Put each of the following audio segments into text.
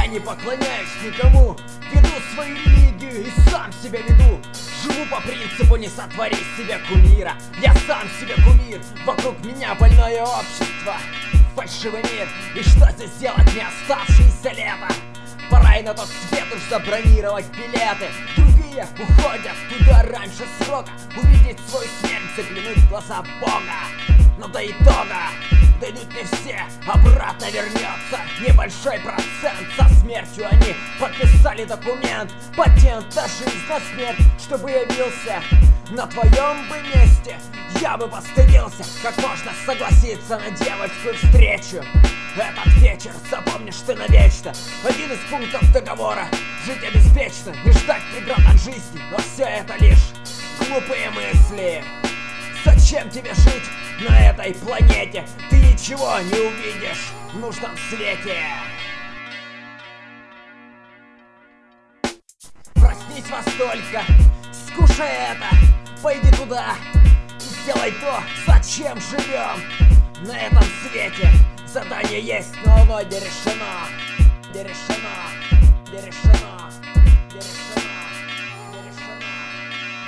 Я не поклоняюсь никому, веду свою религию и сам себя веду. Живу по принципу не сотвори себе кумира. Я сам себе кумир, вокруг меня больное общество, фальшивый мир. И что здесь делать мне оставшееся лето? Пора и на тот свет уж забронировать билеты. Другие уходят туда раньше срока, увидеть свою смерть, заглянуть в глаза Бога. Но до итога дойдут не все, обратно вернется небольшой процент. Со смертью они подписали документ, патент на жизнь, на смерть, чтобы явился на твоем бы месте. Я бы постыдился, как можно согласиться на девочскую встречу. Этот вечер запомнишь ты навечно. Один из пунктов договора — жить обеспеченно, не ждать преград от жизни. Но все это лишь глупые мысли. Зачем тебе жить на этой планете? Ты ничего не увидишь в нужном свете. Проснись во столько, скушай это, пойди туда и сделай то, зачем живем на этом свете. Задание есть, но оно не решено. Не решено, не решено, не решено, не решено, не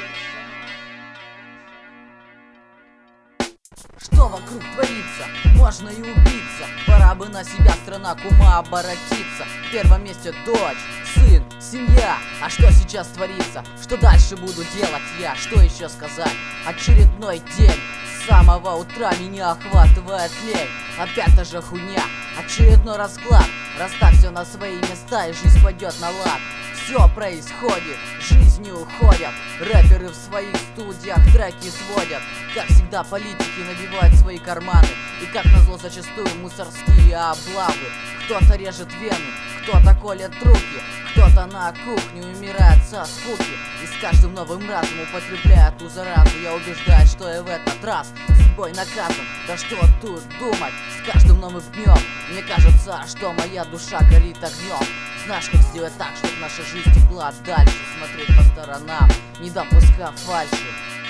решено. Что вокруг творится? Можно и убиться. Пора бы на себя страна кума оборотиться. В первом месте дочь, сын, семья. А что сейчас творится? Что дальше буду делать я? Что еще сказать? Очередной день. С самого утра меня охватывает лень. Опять та же хуйня, очередной расклад. Раз так все на свои места и жизнь пойдет на лад. Все происходит, жизни уходят. Рэперы в своих студиях треки сводят. Как всегда политики набивают свои карманы. И как назло зачастую мусорские облавы. Кто-то режет вены, кто-то колет руки, кто-то на кухне умирает со скуки. И с каждым новым разом употребляя ту заразу, я убеждаюсь, что я в этот раз судьбой наказан. Да что тут думать, с каждым новым днем мне кажется, что моя душа горит огнем. Знаешь, как сделать так, чтобы наша жизнь текла дальше? Смотреть по сторонам, не допуская фальши.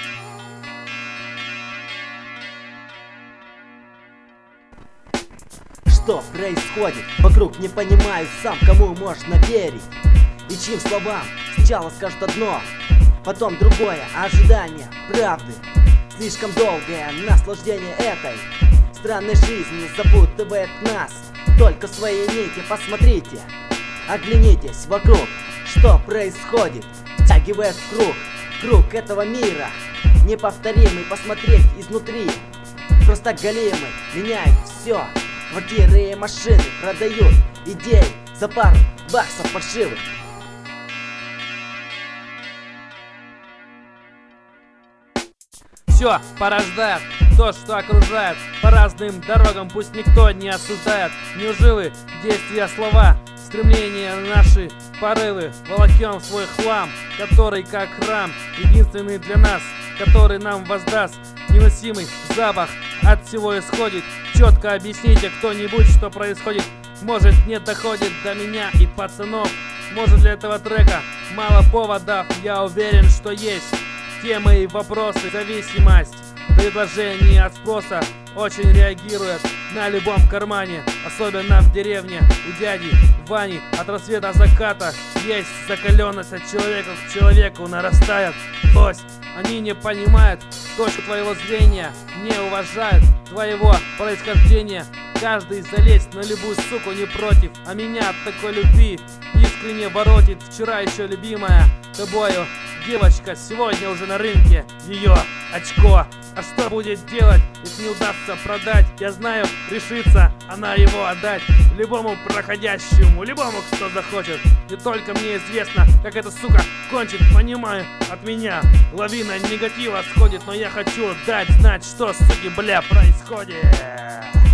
Что происходит? Вокруг не понимаю сам, кому можно верить и чьим словам. Сначала скажут одно, потом другое. Ожидание правды, слишком долгое наслаждение этой странной жизни запутывает нас. Только свои нити посмотрите, оглянитесь вокруг, что происходит. Втягивая в круг этого мира неповторимый, посмотреть изнутри. Просто големы меняют все. Квартиры и машины продают идеи за пару баксов фальшивых. Все порождает то, что окружает. По разным дорогам пусть никто не осуждает. Неужели действия, слова, стремления наши, порывы волокем свой хлам, который как храм, единственный для нас, который нам воздаст невыносимый запах от всего исходит. Четко объясните кто-нибудь, что происходит. Может, не доходит до меня и пацанов. Может, для этого трека мало поводов. Я уверен, что есть темы и вопросы. Зависимость предложений от спроса очень реагирует на любом кармане. Особенно в деревне у дяди Вани. От рассвета заката есть закаленность, от человека к человеку нарастает злость. Они не понимают точку твоего зрения, не уважают твоего происхождения. Каждый залезть на любую суку не против, а меня от такой любви искренне воротит. Вчера еще любимая тобою девочка, сегодня уже на рынке ее очко. А что будет делать, если не удастся продать? Я знаю, решится она его отдать любому проходящему, любому, кто захочет. Не только мне известно, как эта сука кончит, понимаю, от меня лавина негатива сходит. Но я хочу дать знать, что, суки, бля, происходит.